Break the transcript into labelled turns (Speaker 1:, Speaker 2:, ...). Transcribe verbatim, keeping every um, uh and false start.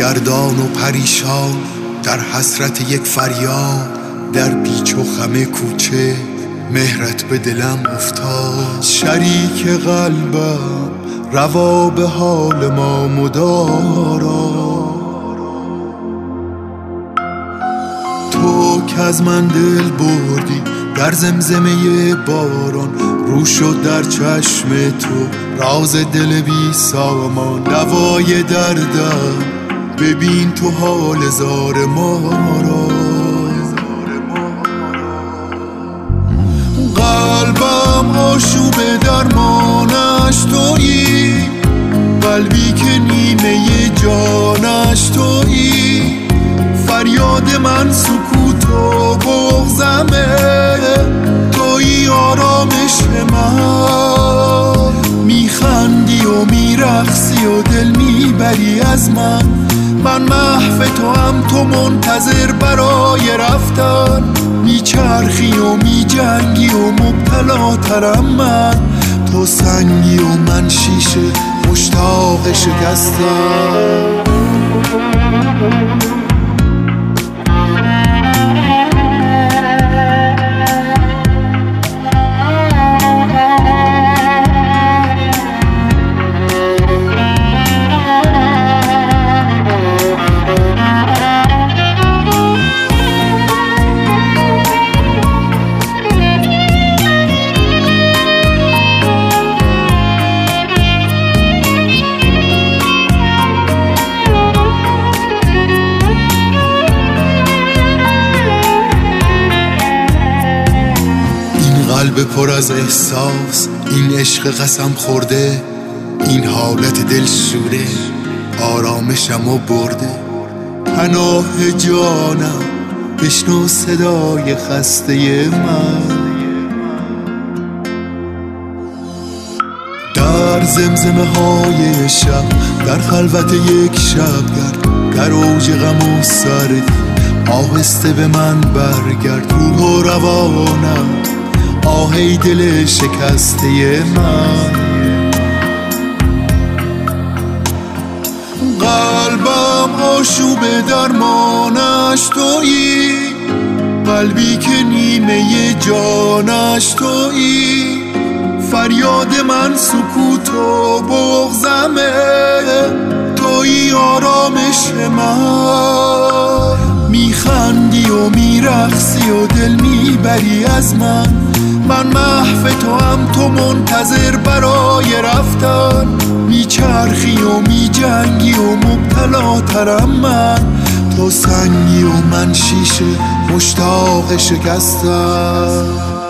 Speaker 1: سرگردان و پریشان در حسرت یک فریاد، در پیچ و خم کوچه مهرت به دلم افتاد. شریک قلبم روا به حال ما مدارا، تو که از من دل بردی در زمزمه باران، رو شد در چشم تو راز دل بی سامان. دوای دردم ببین تو حال زار ما را، قلبم آشوب درمانش تویی، قلبی که نیمه جانش تویی. فریاد من سکوت و بغضمه، تویی آرامش من. میخندی و میرقصی و دل میبری از من، من محو تو هم تو منتظر برای رفتن. میچرخی و میجنگی و مبتلا ترم من، تو سنگی و من شیشه مشتاق شکستن. قلب پر از احساس، این عشق قسم خورده، این حالت دلشوره آرامشم و برده. پناه جانم بشنو صدای خسته من، در زمزمه های شب، در خلوت یک شبگرد، در اوج غم و سردی آهسته به من برگرد. روح و روانم آهی دل شکسته من، قلبم آشوب درمانش تویی، قلبی که نیمه جانش تویی. فریاد من سکوت و بغضمه، تویی آرامش من. میخندی و میرقصی و دل میبری از من، من محو تو هم تو منتظر برای رفتن. میچرخی و میجنگی و مبتلا ترم من، تو سنگی و من شیشه مشتاق شکستن.